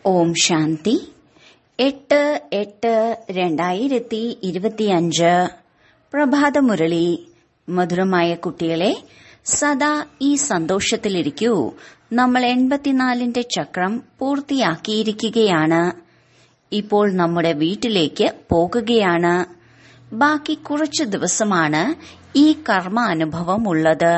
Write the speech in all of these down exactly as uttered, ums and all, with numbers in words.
ഓം ശാന്തി. എട്ട് എട്ട് രണ്ടായിരത്തി ഇരുപത്തിയഞ്ച് പ്രഭാതമുരളി. മധുരമായ കുട്ടികളെ, സദാ ഈ സന്തോഷത്തിലിരിക്കൂ. നമ്മൾ എൺപത്തിനാലിന്റെ ചക്രം പൂർത്തിയാക്കിയിരിക്കുകയാണ്. ഇപ്പോൾ നമ്മുടെ വീട്ടിലേക്ക് പോകുകയാണ്. ബാക്കി കുറച്ചു ദിവസമാണ് ഈ കർമാനുഭവം ഉള്ളത്.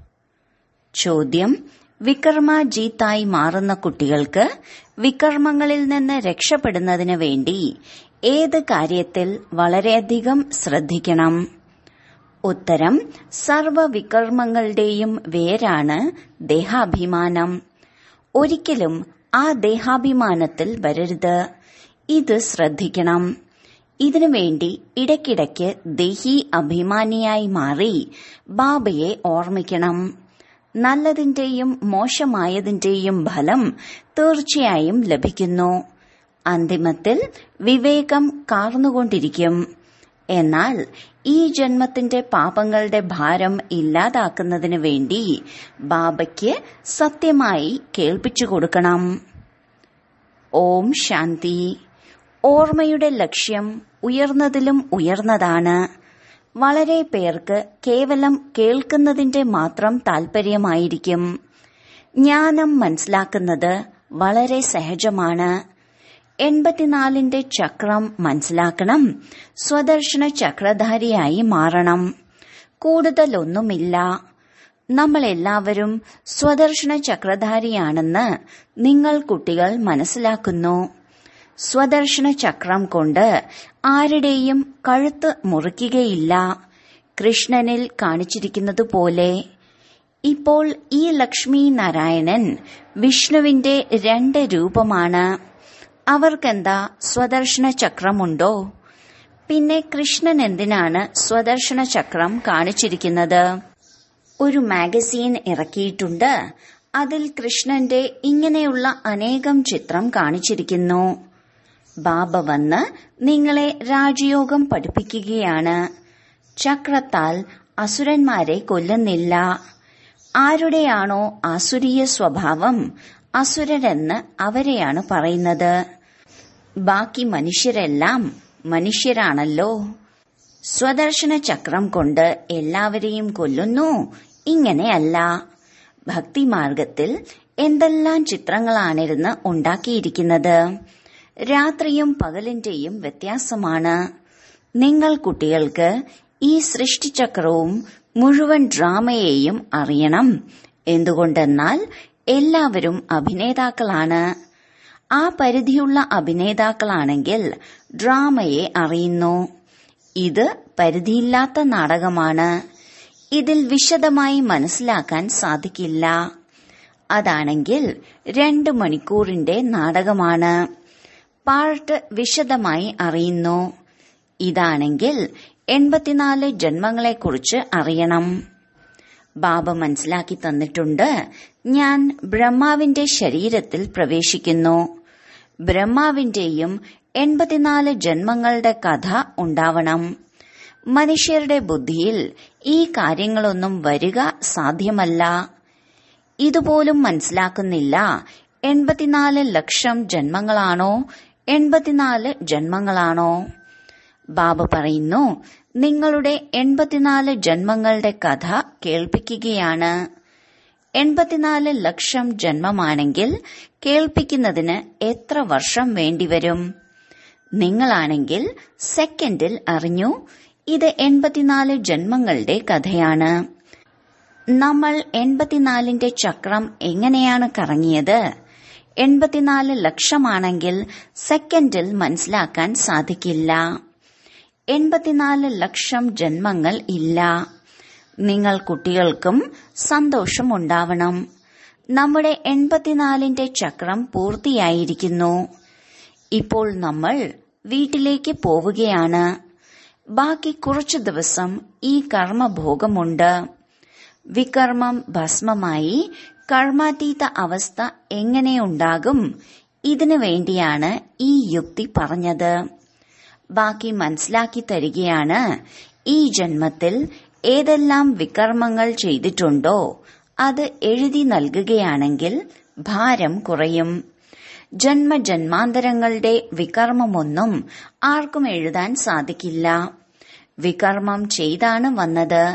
ചോദ്യം: വികർമാജീത്തായി മാറുന്ന കുട്ടികൾക്ക് വികർമ്മങ്ങളിൽ നിന്ന് രക്ഷപ്പെടുന്നതിന് വേണ്ടി ഏത് കാര്യത്തിൽ വളരെയധികം ശ്രദ്ധിക്കണം? ഉത്തരം: സർവവികർമ്മങ്ങളുടെയും വേരാണ് ദേഹാഭിമാനം. ഒരിക്കലും ആ ദേഹാഭിമാനത്തിൽ വരരുത്. ഇത് ശ്രദ്ധിക്കണം. ഇതിനുവേണ്ടി ഇടയ്ക്കിടയ്ക്ക് ദേഹി അഭിമാനിയായി മാറി ബാബയെ ഓർമ്മിക്കണം. നല്ലതിന്റെയും മോശമായതിന്റെയും ഫലം തീർച്ചയായും ലഭിക്കുന്നു. അന്തിമത്തിൽ വിവേകം കാർന്നുകൊണ്ടിരിക്കും. എന്നാൽ ഈ ജന്മത്തിന്റെ പാപങ്ങളുടെ ഭാരം ഇല്ലാതാക്കുന്നതിന് വേണ്ടി ബാബയ്ക്ക് സത്യമായി കേൾപ്പിച്ചു കൊടുക്കണം. ഓം ശാന്തി. ഓർമ്മയുടെ ലക്ഷ്യം ഉയർന്നതിലും ഉയർന്നതാണ്. വളരെ പേർക്ക് കേവലം കേൾക്കുന്നതിന്റെ മാത്രം താൽപര്യമായിരിക്കും. ജ്ഞാനം മനസ്സിലാക്കുന്നത് വളരെ സഹജമാണ്. എൺപത്തിനാലിന്റെ ചക്രം മനസ്സിലാക്കണം. സ്വദർശന ചക്രധാരിയായി മാറണം. കൂടുതലൊന്നുമില്ല. നമ്മളെല്ലാവരും സ്വദർശന ചക്രധാരിയാണെന്ന് നിങ്ങൾ കുട്ടികൾ മനസ്സിലാക്കുന്നു. സ്വദർശന ചക്രം കൊണ്ട് ആരുടെയും കഴുത്ത് മുറിക്കുകയില്ല. കൃഷ്ണനിൽ കാണിച്ചിരിക്കുന്നതുപോലെ. ഇപ്പോൾ ഈ ലക്ഷ്മി നാരായണൻ വിഷ്ണുവിന്റെ രണ്ട് രൂപമാണ്. അവർക്കെന്താ സ്വദർശന ചക്രമുണ്ടോ? പിന്നെ കൃഷ്ണൻ എന്തിനാണ് സ്വദർശന ചക്രം കാണിച്ചിരിക്കുന്നത്? ഒരു മാഗസീൻ ഇറക്കിയിട്ടുണ്ട്. അതിൽ കൃഷ്ണന്റെ ഇങ്ങനെയുള്ള അനേകം ചിത്രം കാണിച്ചിരിക്കുന്നു. ബാബ വന്ന് നിങ്ങളെ രാജയോഗം പഠിപ്പിക്കുകയാണ്. ചക്രത്താൽ അസുരന്മാരെ കൊല്ലുന്നില്ല. ആരുടെയാണോ ആസുരീയ സ്വഭാവം, അസുരരെന്ന് അവരെയാണ് പറയുന്നത്. ബാക്കി മനുഷ്യരെല്ലാം മനുഷ്യരാണല്ലോ. സ്വദർശന ചക്രം കൊണ്ട് എല്ലാവരെയും കൊല്ലുന്നു, ഇങ്ങനെയല്ല. ഭക്തിമാർഗത്തിൽ എന്തെല്ലാം ചിത്രങ്ങളാണിരുന്ന് ഉണ്ടാക്കിയിരിക്കുന്നത്. രാത്രിയും പകലിന്റെയും വ്യത്യാസമാണ്. നിങ്ങൾ കുട്ടികൾക്ക് ഈ സൃഷ്ടിചക്രവും മുഴുവൻ ഡ്രാമയെയും അറിയണം. എന്തുകൊണ്ടെന്നാൽ എല്ലാവരും അഭിനേതാക്കളാണ്. ആ പരിധിയുള്ള അഭിനേതാക്കളാണെങ്കിൽ ഡ്രാമയെ അറിയുന്നു. ഇത് പരിധിയില്ലാത്ത നാടകമാണ്. ഇതിൽ വിശദമായി മനസ്സിലാക്കാൻ സാധിക്കില്ല. അതാണെങ്കിൽ രണ്ട് മണിക്കൂറിന്റെ നാടകമാണ്. പാർട്ട് വിശദമായി അറിയുന്നു. ഇതാണെങ്കിൽ എൺപത്തിനാല് ജന്മങ്ങളെക്കുറിച്ച് അറിയണം. ബാബ മനസ്സിലാക്കി തന്നിട്ടുണ്ട്. ഞാൻ ബ്രഹ്മാവിന്റെ ശരീരത്തിൽ പ്രവേശിക്കുന്നു. ബ്രഹ്മാവിന്റെയും എൺപത്തിനാല് ജന്മങ്ങളുടെ കഥ ഉണ്ടാവണം. മനുഷ്യരുടെ ബുദ്ധിയിൽ ഈ കാര്യങ്ങളൊന്നും വരിക സാധ്യമല്ല. ഇതുപോലും മനസ്സിലാക്കുന്നില്ല. എൺപത്തിനാല് ലക്ഷം ജന്മങ്ങളാണോ എൺപത്തിനാല് ജന്മങ്ങളാണോ? ബാബ പറയുന്നു, നിങ്ങളുടെ എൺപത്തിനാല് ജന്മങ്ങളുടെ കഥ കേൾപ്പിക്കുകയാണ്. എൺപത്തിനാല് ലക്ഷം ജന്മമാണെങ്കിൽ കേൾപ്പിക്കുന്നതിന് എത്ര വർഷം വേണ്ടിവരും? നിങ്ങളാണെങ്കിൽ സെക്കൻഡിൽ അറിഞ്ഞു. ഇത് എൺപത്തിനാല് ജന്മങ്ങളുടെ കഥയാണ്. നമ്മൾ എൺപത്തിനാലിന്റെ ചക്രം എങ്ങനെയാണ് കറങ്ങിയത്? എൺപത്തിനാല് ലക്ഷമാണെങ്കിൽ സെക്കൻഡിൽ മനസ്സിലാക്കാൻ സാധിക്കില്ല. എൺപത്തിനാല് ലക്ഷം ജന്മങ്ങൾ ഇല്ല. നിങ്ങൾ കുട്ടികൾക്കും സന്തോഷമുണ്ടാവണം. നമ്മുടെ എൺപത്തിനാലിന്റെ ചക്രം പൂർത്തിയായിരിക്കുന്നു. ഇപ്പോൾ നമ്മൾ വീട്ടിലേക്ക് പോവുകയാണ്. ബാക്കി കുറച്ചു ദിവസം ഈ കർമ്മഭോഗമുണ്ട്. വികർമ്മം ഭസ്മമായി കർമാതീത അവസ്ഥ എങ്ങനെയുണ്ടാകും? ഇതിനു വേണ്ടിയാണ് ഈ യുക്തി പറഞ്ഞത്. ബാക്കി മനസ്സിലാക്കി തരികയാണ്. ഈ ജന്മത്തിൽ ഏതെല്ലാം വികർമ്മങ്ങൾ ചെയ്തിട്ടുണ്ടോ അത് എഴുതി നൽകുകയാണെങ്കിൽ ഭാരം കുറയും. ജന്മജന്മാന്തരങ്ങളുടെ വികർമ്മമൊന്നും ആർക്കും എഴുതാൻ സാധിക്കില്ല. വികർമ്മം ചെയ്താണ് വന്നത്.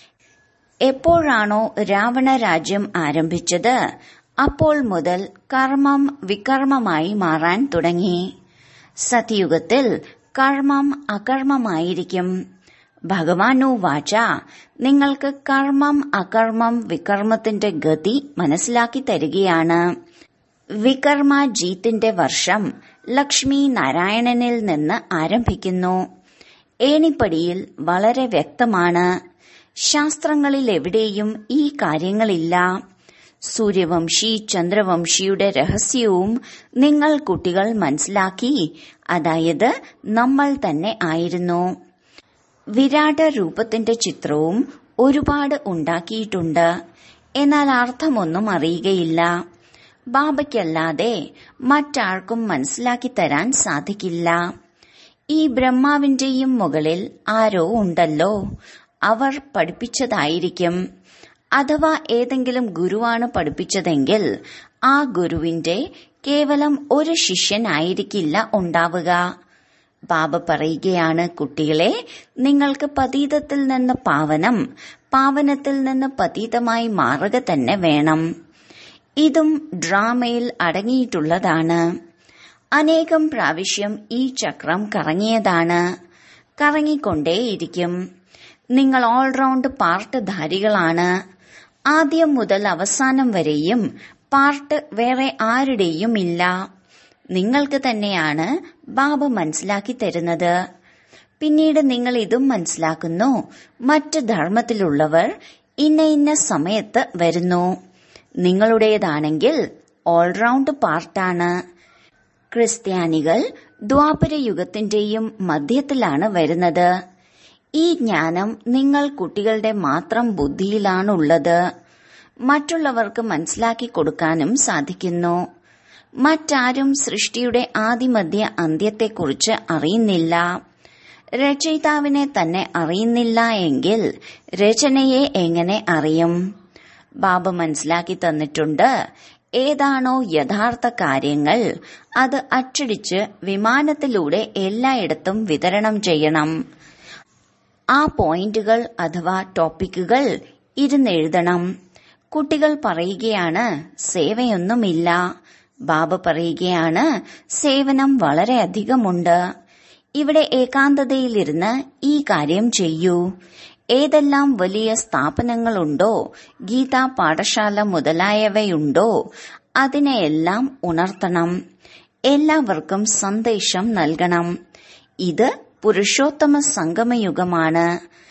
എപ്പോഴാണോ രാവണ രാജ്യം ആരംഭിച്ചത് അപ്പോൾ മുതൽ കർമ്മം വികർമ്മമായി മാറാൻ തുടങ്ങി. സത്യുഗത്തിൽ കർമ്മം അകർമ്മമായിരിക്കും. ഭഗവാനു വാച നിങ്ങൾക്ക് കർമ്മം അകർമ്മം വികർമ്മത്തിന്റെ ഗതി മനസ്സിലാക്കി തരികയാണ്. വികർമ്മ ജീത്തിന്റെ വർഷം ലക്ഷ്മി നാരായണനിൽ നിന്ന് ആരംഭിക്കുന്നു. ഏണിപ്പടിയിൽ വളരെ വ്യക്തമാണ്. ശാസ്ത്രങ്ങളിൽ എവിടെയും ഈ കാര്യങ്ങളില്ല. സൂര്യവംശി ചന്ദ്രവംശിയുടെ രഹസ്യവും നിങ്ങൾ കുട്ടികൾ മനസ്സിലാക്കി. അതായത് നമ്മൾ തന്നെ ആയിരുന്നു. വിരാട രൂപത്തിന്റെ ചിത്രവും ഒരുപാട് ഉണ്ടാക്കിയിട്ടുണ്ട്. എന്നാൽ അർത്ഥമൊന്നും അറിയുകയില്ല. ബാബയ്ക്കല്ലാതെ മറ്റാർക്കും മനസ്സിലാക്കി തരാൻ സാധിക്കില്ല. ഈ ബ്രഹ്മാവിന്റെയും മുകളിൽ ആരോ ഉണ്ടല്ലോ, അവർ പഠിപ്പിച്ചതായിരിക്കും. അഥവാ ഏതെങ്കിലും ഗുരുവാണ് പഠിപ്പിച്ചതെങ്കിൽ ആ ഗുരുവിന്റെ കേവലം ഒരു ശിഷ്യനായിരിക്കില്ല ഉണ്ടാവുക. ബാബ പറയുകയാണ്, കുട്ടികളെ, നിങ്ങൾക്ക് പതീതത്തിൽ നിന്ന് പാവനം, പാവനത്തിൽ നിന്ന് പതീതമായി മാറുക തന്നെ വേണം. ഇതും ഡ്രാമയിൽ അടങ്ങിയിട്ടുള്ളതാണ്. അനേകം പ്രാവശ്യം ഈ ചക്രം കറങ്ങിയതാണ്. കറങ്ങിക്കൊണ്ടേയിരിക്കും. നിങ്ങൾ ഓൾറൗണ്ട് പാർട്ട് ധാരികളാണ്. ആദ്യം മുതൽ അവസാനം വരെയും പാർട്ട് വേറെ ആരുടെയും ഇല്ല. നിങ്ങൾക്ക് തന്നെയാണ് ബാബ മനസ്സിലാക്കി തരുന്നത്. പിന്നീട് നിങ്ങൾ ഇതും മനസ്സിലാക്കുന്നു, മറ്റ് ധർമ്മത്തിലുള്ളവർ ഇന്ന ഇന്ന സമയത്ത് വരുന്നു. നിങ്ങളുടേതാണെങ്കിൽ ഓൾറൗണ്ട് പാർട്ടാണ്. ക്രിസ്ത്യാനികൾ ദ്വാപര യുഗത്തിന്റെയും മധ്യത്തിലാണ് വരുന്നത്. ഈ ജ്ഞാനം നിങ്ങൾ കുട്ടികളുടെ മാത്രം ബുദ്ധിയിലാണുള്ളത്. മറ്റുള്ളവർക്ക് മനസ്സിലാക്കി കൊടുക്കാനും സാധിക്കുന്നു. മറ്റാരും സൃഷ്ടിയുടെ ആദിമധ്യ അന്ത്യത്തെക്കുറിച്ച് അറിയുന്നില്ല. രചയിതാവിനെ തന്നെ അറിയുന്നില്ല എങ്കിൽ രചനയെ എങ്ങനെ അറിയും? ബാബ മനസ്സിലാക്കി തന്നിട്ടുണ്ട്, ഏതാണോ യഥാർത്ഥ കാര്യങ്ങൾ അത് അച്ചടിച്ച് വിമാനത്തിലൂടെ എല്ലായിടത്തും വിതരണം ചെയ്യണം. ആ പോയിന്റുകൾ അഥവാ ടോപ്പിക്കുകൾ ഇരുന്നെഴുതണം. കുട്ടികൾ പറയുകയാണ്, സേവയൊന്നുമില്ല. ബാബ പറയുകയാണ്, സേവനം വളരെയധികമുണ്ട്. ഇവിടെ ഏകാന്തതയിലിരുന്ന് ഈ കാര്യം ചെയ്യൂ. ഏതെല്ലാം വലിയ സ്ഥാപനങ്ങളുണ്ടോ, ഗീതാ പാഠശാല മുതലായവയുണ്ടോ, അതിനെയെല്ലാം ഉണർത്തണം. എല്ലാവർക്കും സന്ദേശം നൽകണം. ഇത് പുരുഷോത്തമ സംഗമയുഗമാണ്.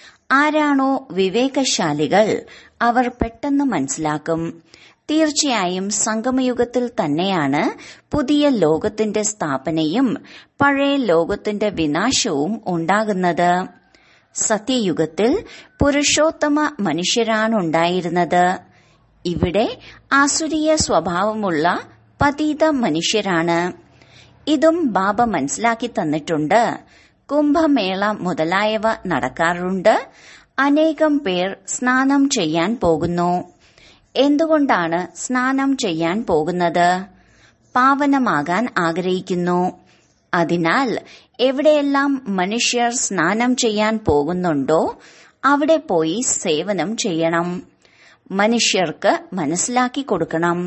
ആരാണോ വിവേകശാലികൾ അവർ പെട്ടെന്ന് മനസ്സിലാക്കും. തീർച്ചയായും സംഗമയുഗത്തിൽ തന്നെയാണ് പുതിയ ലോകത്തിന്റെ സ്ഥാപനയും പഴയ ലോകത്തിന്റെ വിനാശവും ഉണ്ടാകുന്നത്. സത്യയുഗത്തിൽ പുരുഷോത്തമ മനുഷ്യരാണുണ്ടായിരുന്നത്. ഇവിടെ ആസുരീയ സ്വഭാവമുള്ള പതീത മനുഷ്യരാണ്. ഇതും ബാബ മനസ്സിലാക്കി തന്നിട്ടുണ്ട്. കുംഭമേള മുതലായവ നടക്കാറുണ്ട്. അനേകം പേർ സ്നാനം ചെയ്യാൻ പോകുന്നു. എന്തുകൊണ്ടാണ് സ്നാനം ചെയ്യാൻ പോകുന്നത്? പാവനമാകാൻ ആഗ്രഹിക്കുന്നു. അതിനാൽ എവിടെയെല്ലാം മനുഷ്യർ സ്നാനം ചെയ്യാൻ പോകുന്നുണ്ടോ അവിടെ പോയി സേവനം ചെയ്യണം. മനുഷ്യർക്ക് മനസ്സിലാക്കി കൊടുക്കണം.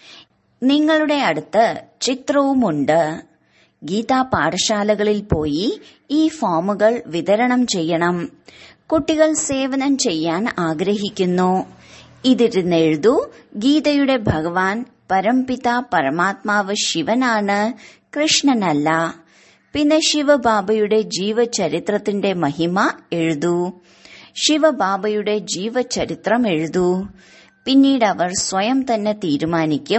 നിങ്ങളുടെ അടുത്ത് ചിത്രവുമുണ്ട്. ഗീതാ പാഠശാലകളിൽ പോയി ഈ ഫോമുകൾ വിതരണം ചെയ്യണം. കുട്ടികൾ സേവനം ചെയ്യാൻ ആഗ്രഹിക്കുന്നു. ഇതിരുന്നെഴുതൂ, ഗീതയുടെ ഭഗവാൻ പരംപിത പരമാത്മാവ് ശിവനാണ്, കൃഷ്ണനല്ല. പിന്നെ ശിവബാബയുടെ ജീവചരിത്രത്തിന്റെ മഹിമ എഴുതൂ. ശിവബാബയുടെ ജീവചരിത്രം എഴുതൂ. പിന്നീട് അവർ സ്വയം തന്നെ തീരുമാനിക്കും.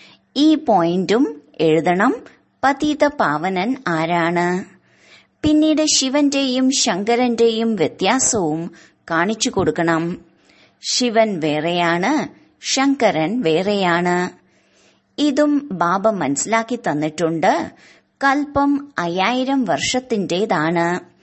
ഈ പോയിന്റും എഴുതണം. പതിത പാവനൻ ആരാണ്? പിന്നീട് ശിവന്റെയും ശങ്കരന്റെയും വ്യത്യാസവും കാണിച്ചു കൊടുക്കണം. ശിവൻ വേറെയാണ്, ശങ്കരൻ വേറെയാണ്. ഇതും ബാബ മനസ്സിലാക്കി തന്നിട്ടുണ്ട്. കൽപ്പം അയ്യായിരം വർഷത്തിന്റേതാണ്.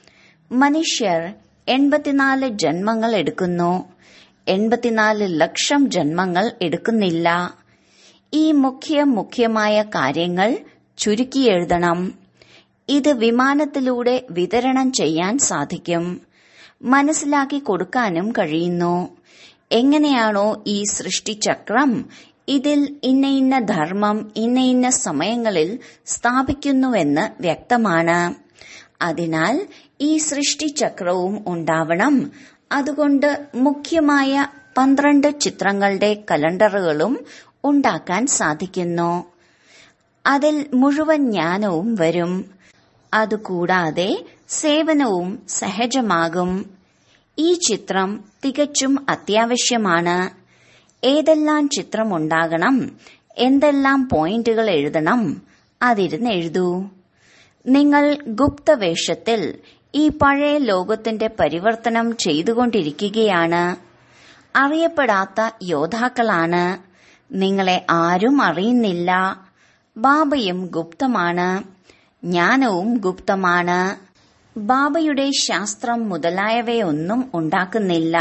മനുഷ്യർ എൺപത്തിനാല് ജന്മങ്ങൾ എടുക്കുന്നു. എൺപത്തിനാല് ലക്ഷം ജന്മങ്ങൾ എടുക്കുന്നില്ല. ഈ മുഖ്യ മുഖ്യമായ കാര്യങ്ങൾ ചുരുക്കി എഴുതണം. ഇത് വിമാനത്തിലൂടെ വിതരണം ചെയ്യാൻ സാധിക്കും. മനസ്സിലാക്കി കൊടുക്കാനും കഴിയുന്നു. എങ്ങനെയാണോ ഈ സൃഷ്ടിചക്രം ഇതിൽ ഇന്ന ഇന്ന ധർമ്മം ഇന്ന ഇന്ന സമയങ്ങളിൽ സ്ഥാപിക്കുന്നുവെന്ന് വ്യക്തമാണ്. അതിനാൽ ഈ സൃഷ്ടിചക്രവും ഉണ്ടാവണം. അതുകൊണ്ട് മുഖ്യമായ പന്ത്രണ്ട് ചിത്രങ്ങളുടെ കലണ്ടറുകളും ഉണ്ടാക്കാൻ സാധിക്കുന്നു. അതിൽ മുഴുവൻ ജ്ഞാനവും വരും. അതുകൂടാതെ സേവനവും സഹജമാകും. ഈ ചിത്രം തികച്ചും അത്യാവശ്യമാണ്. ഏതെല്ലാം ചിത്രം ഉണ്ടാകണം, എന്തെല്ലാം പോയിന്റുകൾ എഴുതണം, അതിരുന്ന് എഴുതൂ. നിങ്ങൾ ഗുപ്തവേഷത്തിൽ ഈ പഴയ ലോകത്തിന്റെ പരിവർത്തനം ചെയ്തുകൊണ്ടിരിക്കുകയാണ്. അറിയപ്പെടാത്ത യോദ്ധാക്കളാണ്. നിങ്ങളെ ആരും അറിയുന്നില്ല. ബാബയും ഗുപ്തമാണ്. ജ്ഞാനവും ഗുപ്തമാണ്. ബാബയുടെ ശാസ്ത്രം മുതലായവയൊന്നും ഉണ്ടാക്കുന്നില്ല.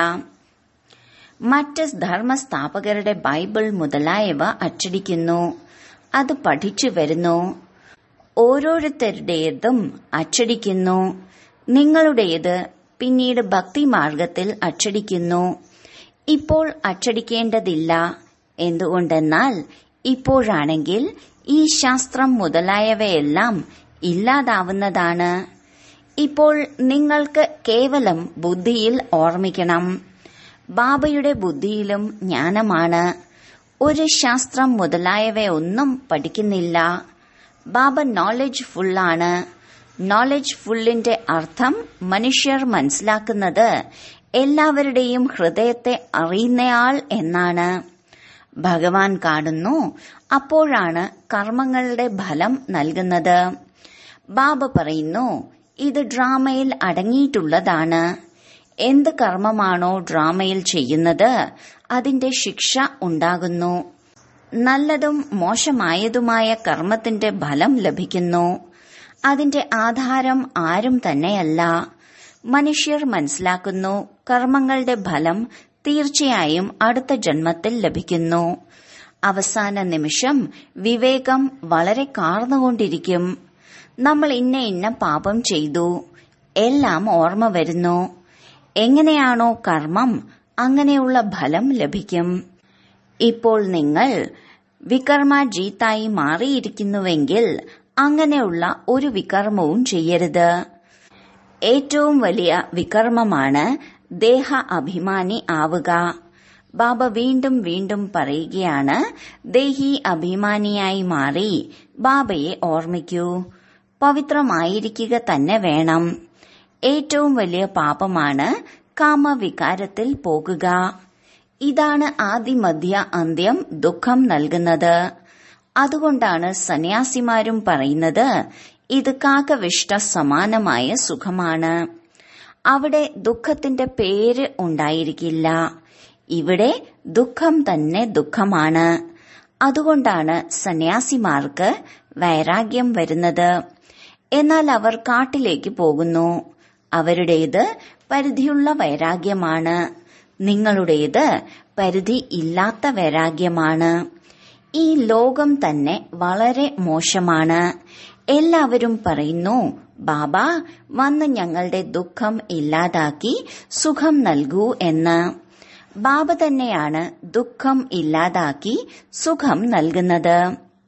മറ്റ് ധർമ്മസ്ഥാപകരുടെ ബൈബിൾ മുതലായവ അച്ചടിക്കുന്നു. അത് പഠിച്ചു വരുന്നു. ഓരോരുത്തരുടേതും അച്ചടിക്കുന്നു. നിങ്ങളുടേത് പിന്നീട് ഭക്തിമാർഗത്തിൽ അച്ചടിക്കുന്നു. ഇപ്പോൾ അച്ചടിക്കേണ്ടതില്ല. എന്തുകൊണ്ടെന്നാൽ ഇപ്പോഴാണെങ്കിൽ ഈ ശാസ്ത്രം മുതലായവയെല്ലാം ഇല്ലാതാവുന്നതാണ്. ഇപ്പോൾ നിങ്ങൾക്ക് കേവലം ബുദ്ധിയിൽ ഓർമ്മിക്കണം. ബാബയുടെ ബുദ്ധിയിലും ജ്ഞാനമാണ്. ഒരു ശാസ്ത്രം മുതലായവയൊന്നും പഠിക്കുന്നില്ല. ബാബ നോളജ് ഫുള്ളാണ്. നോളജ് ഫുള്ളിന്റെ അർത്ഥം മനുഷ്യർ മനസ്സിലാക്കുന്നത് എല്ലാവരുടെയും ഹൃദയത്തെ അറിയുന്നയാൾ എന്നാണ്. ഭഗവാൻ കാണുന്നു. അപ്പോഴാണ് കർമ്മങ്ങളുടെ ഫലം നൽകുന്നത്. ബാബ പറയുന്നു, ഇത് ഡ്രാമയിൽ അടങ്ങിയിട്ടുള്ളതാണ്. എന്ത് കർമ്മമാണോ ഡ്രാമയിൽ ചെയ്യുന്നത് അതിന്റെ ശിക്ഷ ഉണ്ടാകുന്നു. നല്ലതും മോശമായതുമായ കർമ്മത്തിന്റെ ഫലം ലഭിക്കുന്നു. അതിന്റെ ആധാരം ആരും തന്നെയല്ല. മനുഷ്യർ മനസ്സിലാക്കുന്നു കർമ്മങ്ങളുടെ ഫലം തീർച്ചയായും അടുത്ത ജന്മത്തിൽ ലഭിക്കുന്നു. അവസാന നിമിഷം വിവേകം വളരെ കാർന്നുകൊണ്ടിരിക്കും. നമ്മൾ ഇന്ന ഇന്ന പാപം ചെയ്തു, എല്ലാം ഓർമ്മ വരുന്നു. എങ്ങനെയാണോ കർമ്മം അങ്ങനെയുള്ള ഫലം ലഭിക്കും. ഇപ്പോൾ നിങ്ങൾ വികർമ്മജീത്തായി മാറിയിരിക്കുന്നുവെങ്കിൽ അങ്ങനെയുള്ള ഒരു വികർമ്മവും ചെയ്യരുത്. ഏറ്റവും വലിയ വികർമ്മമാണ് ദേഹ അഭിമാനി ആവുക. ബാബ വീണ്ടും വീണ്ടും പറയുകയാണ്, ദേഹി അഭിമാനിയായി മാറി ബാബയെ ഓർമ്മിക്കൂ. പവിത്രമായിരിക്കുക തന്നെ വേണം. ഏറ്റവും വലിയ പാപമാണ് കാമവികാരത്തിൽ പോകുക. ഇതാണ് ആദിമധ്യ അന്ത്യം ദുഃഖം നൽകുന്നത്. അതുകൊണ്ടാണ് സന്യാസിമാരും പറയുന്നത് ഇത് കാക്കവിഷ്ട സമാനമായ സുഖമാണ്. അവിടെ ദുഃഖത്തിന്റെ പേര് ഉണ്ടായിരിക്കില്ല. ഇവിടെ ദുഃഖം തന്നെ ദുഃഖമാണ്. അതുകൊണ്ടാണ് സന്യാസിമാർക്ക് വൈരാഗ്യം വരുന്നത്. എന്നാൽ അവർ കാട്ടിലേക്ക് പോകുന്നു. അവരുടേത് പരിധിയുള്ള വൈരാഗ്യമാണ്. നിങ്ങളുടേത് പരിധി ഇല്ലാത്ത വൈരാഗ്യമാണ്. ഈ ലോകം തന്നെ വളരെ മോശമാണ്. എല്ലാവരും പറയുന്നു, ബാബ വന്ന് ഞങ്ങളുടെ ദുഃഖം ഇല്ലാതാക്കി സുഖം നൽകൂ എന്ന്. ബാബ തന്നെയാണ് ദുഃഖം ഇല്ലാതാക്കി സുഖം നൽകുന്നത്.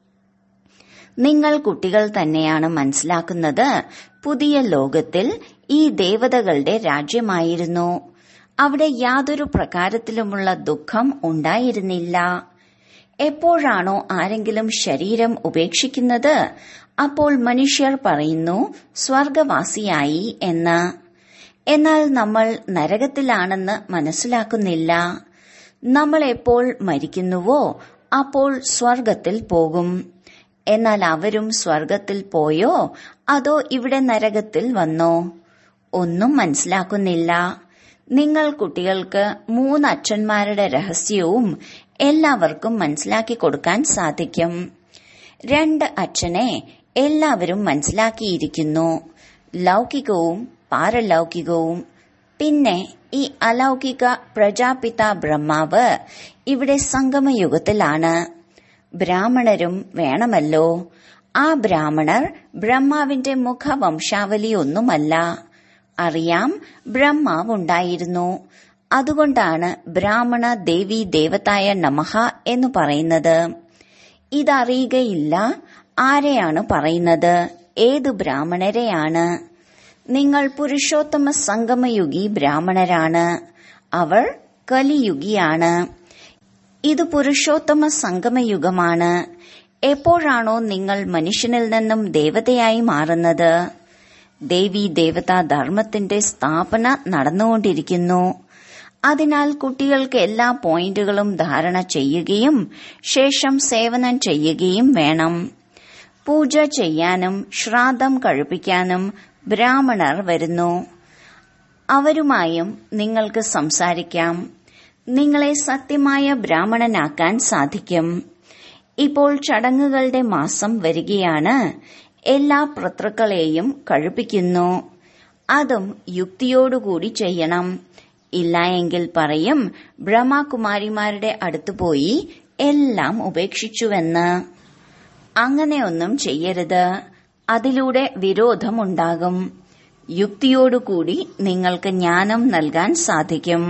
നിങ്ങൾ കുട്ടികൾ തന്നെയാണ് മനസ്സിലാക്കുന്നത് പുതിയ ലോകത്തിൽ ഈ ദേവതകളുടെ രാജ്യമായിരുന്നു. അവിടെ യാതൊരു പ്രകാരത്തിലുമുള്ള ദുഃഖം ഉണ്ടായിരുന്നില്ല. എപ്പോഴാണോ ആരെങ്കിലും ശരീരം ഉപേക്ഷിക്കുന്നത് അപ്പോൾ മനുഷ്യർ പറയുന്നു സ്വർഗവാസിയായി എന്ന്. എന്നാൽ നമ്മൾ നരകത്തിലാണെന്ന് മനസ്സിലാക്കുന്നില്ല. നമ്മൾ എപ്പോൾ മരിക്കുന്നുവോ അപ്പോൾ സ്വർഗത്തിൽ പോകും. എന്നാൽ അവരും സ്വർഗത്തിൽ പോയോ അതോ ഇവിടെ നരകത്തിൽ വന്നോ? ഒന്നും മനസ്സിലാക്കുന്നില്ല. നിങ്ങൾ കുട്ടികൾക്ക് മൂന്ന് അച്ഛന്മാരുടെ രഹസ്യവും എല്ലാവർക്കും മനസ്സിലാക്കി കൊടുക്കാൻ സാധിക്കും. രണ്ട് അച്ഛനെ എല്ലാവരും മനസ്സിലാക്കിയിരിക്കുന്നു, ലൗകികവും പാരലൗകികവും. പിന്നെ ഈ അലൗകിക പ്രജാപിത ബ്രഹ്മാവ് ഇവിടെ സംഗമയുഗത്തിലാണ്. ബ്രാഹ്മണരും വേണമല്ലോ. ആ ബ്രാഹ്മണർ ബ്രഹ്മാവിന്റെ മുഖവംശാവലി ഒന്നുമല്ല. അറിയാം, ബ്രഹ്മാവുണ്ടായിരുന്നു. അതുകൊണ്ടാണ് ബ്രാഹ്മണ ദേവി ദേവതായ നമഃ എന്ന് പറയുന്നത്. ഇതറിയുകയില്ല ആരെയാണ് പറയുന്നത്, ഏതു ബ്രാഹ്മണരെയാണ്. നിങ്ങൾ പുരുഷോത്തമ സംഗമയുഗി ബ്രാഹ്മണരാണ്. അവർ കലിയുഗിയാണ്. ഇത് പുരുഷോത്തമ സംഗമയുഗമാണ്. എപ്പോഴാണോ നിങ്ങൾ മനുഷ്യനിൽ നിന്നും ദേവതയായി മാറുന്നത്, ദേവി ദേവതാ ധർമ്മത്തിന്റെ സ്ഥാപന നടന്നുകൊണ്ടിരിക്കുന്നു. അതിനാൽ കുട്ടികൾക്ക് എല്ലാ പോയിന്റുകളും ധാരണ ചെയ്യുകയും ശേഷം സേവനം ചെയ്യുകയും വേണം. പൂജ ചെയ്യാനും ശ്രാദ്ധം കഴിപ്പിക്കാനും ബ്രാഹ്മണർ വരുന്നു. അവരുമായും നിങ്ങൾക്ക് സംസാരിക്കാം. നിങ്ങളെ സത്യമായ ബ്രാഹ്മണനാക്കാൻ സാധിക്കും. ഇപ്പോൾ ചടങ്ങുകളുടെ മാസം വരികയാണ്. എല്ലാ പിതൃക്കളെയും കഴിപ്പിക്കുന്നു. അതും യുക്തിയോടുകൂടി ചെയ്യണം. ഇല്ലായെങ്കിൽ പറയും, ബ്രഹ്മകുമാരിമാരുടെ അടുത്ത് പോയി എല്ലാം ഉപേക്ഷിച്ചുവെന്ന്. അങ്ങനെയൊന്നും ചെയ്യരുത്. അതിലൂടെ വിരോധമുണ്ടാകും. യുക്തിയോടുകൂടി നിങ്ങൾക്ക് ജ്ഞാനം നൽകാൻ സാധിക്കും.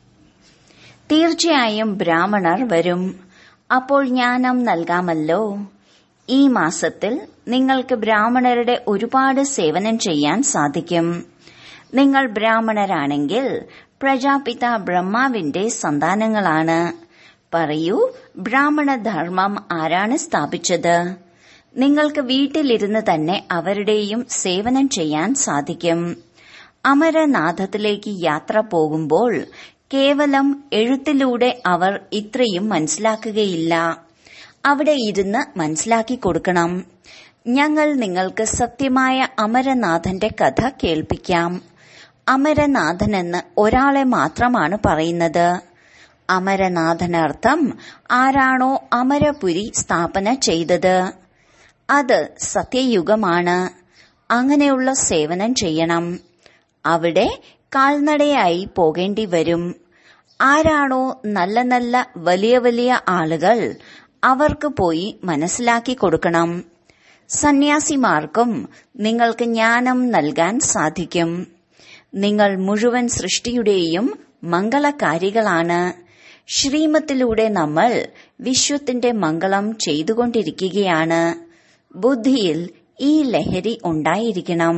തീർച്ചയായും ബ്രാഹ്മണർ വരും. അപ്പോൾ ജ്ഞാനം നൽകാമല്ലോ. ഈ മാസത്തിൽ നിങ്ങൾക്ക് ബ്രാഹ്മണരുടെ ഒരുപാട് സേവനം ചെയ്യാൻ സാധിക്കും. നിങ്ങൾ ബ്രാഹ്മണരാണെങ്കിൽ പ്രജാപിത ബ്രഹ്മാവിന്റെ സന്താനങ്ങളാണ്. പറയൂ, ബ്രാഹ്മണധർമ്മം ആരാണ് സ്ഥാപിച്ചത്? നിങ്ങൾക്ക് വീട്ടിലിരുന്ന് തന്നെ അവരുടെയും സേവനം ചെയ്യാൻ സാധിക്കും. അമരനാഥത്തിലേക്ക് യാത്ര പോകുമ്പോൾ കേവലം എഴുത്തിലൂടെ അവർ ഇത്രയും മനസ്സിലാക്കുകയില്ല. അവിടെ ഇരുന്ന് മനസ്സിലാക്കി കൊടുക്കണം. ഞങ്ങൾ നിങ്ങൾക്ക് സത്യമായ അമരനാഥന്റെ കഥ കേൾപ്പിക്കാം. അമരനാഥനെന്ന് ഒരാളെ മാത്രമാണ് പറയുന്നത്. അമരനാഥനർത്ഥം ആരാണോ അമരപുരി സ്ഥാപന ചെയ്തത്. അത് സത്യയുഗമാണ്. അങ്ങനെയുള്ള സേവനം ചെയ്യണം. അവിടെ കാൽനടയായി പോകേണ്ടി വരും. ആരാണോ നല്ല നല്ല വലിയ വലിയ ആളുകൾ, അവർക്ക് പോയി മനസ്സിലാക്കി കൊടുക്കണം. സന്യാസിമാർക്കും നിങ്ങൾക്ക് ജ്ഞാനം നൽകാൻ സാധിക്കും. നിങ്ങൾ മുഴുവൻ സൃഷ്ടിയുടെയും മംഗളകാരികളാണ്. ശ്രീമത്തിലൂടെ നമ്മൾ വിശ്വത്തിന്റെ മംഗളം ചെയ്തുകൊണ്ടിരിക്കുകയാണ്. ബുദ്ധിയിൽ ഈ ലഹരി ഉണ്ടായിരിക്കണം.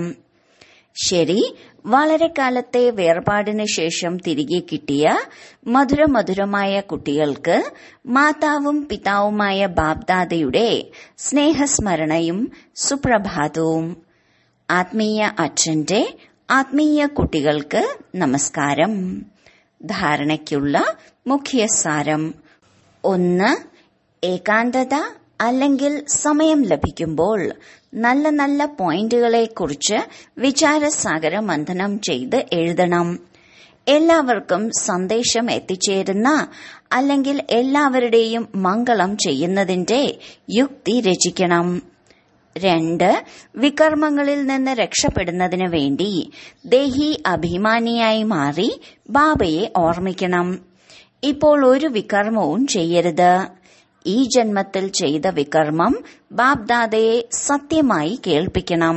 ശരി, വളരെ കാലത്തെ വേർപാടിന് ശേഷം തിരികെ കിട്ടിയ മധുരമധുരമായ കുട്ടികൾക്ക് മാതാവും പിതാവുമായ ബാബ്ദാദയുടെ സ്നേഹസ്മരണയും സുപ്രഭാതവും. ആത്മീയ അച്ഛന്റെ ആത്മീയ കുട്ടികൾക്ക് നമസ്കാരം. ധാരണയ്ക്കുള്ള മുഖ്യസാരം: ഒന്ന്, ഏകാന്തത അല്ലെങ്കിൽ സമയം ലഭിക്കുമ്പോൾ നല്ല നല്ല പോയിന്റുകളെ കുറിച്ച് വിചാരസാഗര മന്ഥനം ചെയ്ത് എഴുതണം. എല്ലാവർക്കും സന്ദേശം എത്തിച്ചേരുന്ന അല്ലെങ്കിൽ എല്ലാവരുടെയും മംഗളം ചെയ്യുന്നതിന്റെ യുക്തി രചിക്കണം. രണ്ട്, വികർമ്മങ്ങളിൽ നിന്ന് രക്ഷപ്പെടുന്നതിനു വേണ്ടി ദേഹി അഭിമാനിയായി മാറി ബാബയെ ഓർമ്മിക്കണം. ഇപ്പോൾ ഒരു വികർമ്മവും ചെയ്യരുത്. ഈ ജന്മത്തിൽ ചെയ്ത വികർമ്മം ബാബ്ദാദയെ സത്യമായി കേൾപ്പിക്കണം.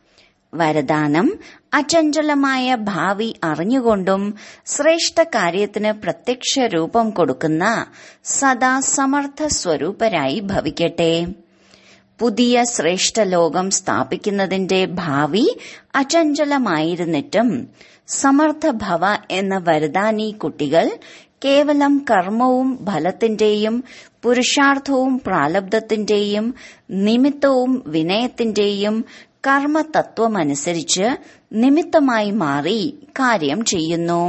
വരദാനം: അചഞ്ചലമായ ഭാവി അറിഞ്ഞുകൊണ്ടും ശ്രേഷ്ഠ കാര്യത്തിന് പ്രത്യക്ഷ രൂപം കൊടുക്കുന്ന സദാ സമർത്ഥ സ്വരൂപരായി ഭവിക്കട്ടെ. പുതിയ ശ്രേഷ്ഠ ലോകം സ്ഥാപിക്കുന്നതിന്റെ ഭാവി അചഞ്ചലമായിരുന്നിട്ടും സമർത്ഥഭവ എന്ന വരദാനി കുട്ടികൾ കേവലം കർമ്മവും ഫലത്തിന്റെയും പുരുഷാർത്ഥവും പ്രാലബ്ധത്തിന്റെയും നിമിത്തവും വിനയത്തിന്റെയും കർമ്മതത്വമനുസരിച്ച് നിമിത്തമായി മാറി കാര്യം ചെയ്യുന്നു.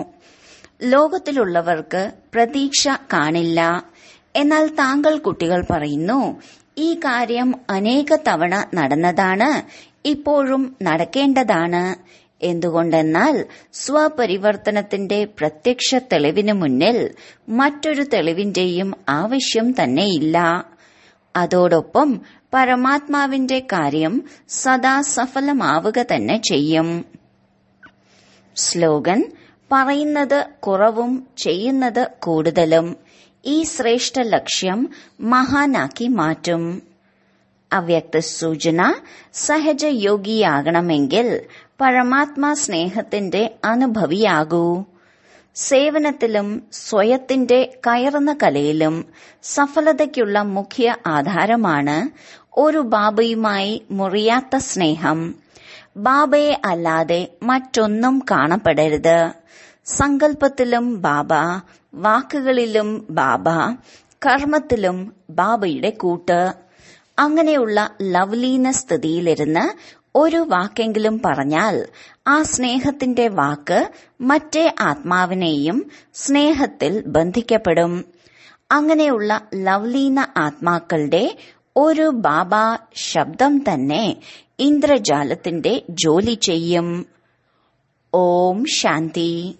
ലോകത്തിലുള്ളവർക്ക് പ്രതീക്ഷ കാണില്ല. എന്നാൽ താങ്കൾ കുട്ടികൾ പറയുന്നു, ഈ കാര്യം അനേക തവണ നടന്നതാണ്, ഇപ്പോഴും നടക്കേണ്ടതാണ്. എന്തുകൊണ്ടെന്നാൽ സ്വപരിവർത്തനത്തിന്റെ പ്രത്യക്ഷ തെളിവിന് മുന്നിൽ മറ്റൊരു തെളിവിന്റെയും ആവശ്യം തന്നെയില്ല. അതോടൊപ്പം പരമാത്മാവിന്റെ കാര്യം സദാ സഫലമാവുക തന്നെ ചെയ്യും. സ്ലോഗൻ: പറയുന്നത് കുറവും ചെയ്യുന്നത് കൂടുതലും. ഈ ശ്രേഷ്ഠ ലക്ഷ്യം മഹാനാക്കി മാറ്റും. അവ്യക്ത സൂചന, സഹജയോഗിയാകണമെങ്കിൽ പരമാത്മാ സ്നേഹത്തിന്റെ അനുഭവിയാകൂ. സേവനത്തിലും സ്വയത്തിന്റെ കയറുന്ന കലയിലും സഫലതയ്ക്കുള്ള മുഖ്യ ആധാരമാണ് ഒരു ബാബയുമായി മുറിയാത്ത സ്നേഹം. ബാബയെ അല്ലാതെ മറ്റൊന്നും കാണപ്പെടരുത്. സങ്കല്പത്തിലും ബാബ, വാക്കുകളിലും ബാബ, കർമ്മത്തിലും ബാബയുടെ കൂട്ട്. അങ്ങനെയുള്ള ലവ്ലീന സ്ഥിതിയിലിരുന്ന് ഒരു വാക്കെങ്കിലും പറഞ്ഞാൽ ആ സ്നേഹത്തിന്റെ വാക്ക് മറ്റേ ആത്മാവിനെയും സ്നേഹത്തിൽ ബന്ധിക്കപ്പെടും. അങ്ങനെയുള്ള ലവ്ലീന ആത്മാക്കളുടെ ഒരു ബാബ ശബ്ദം തന്നെ ഇന്ദ്രജാലത്തിന്റെ ജോലി ചെയ്യും. ഓം ശാന്തി.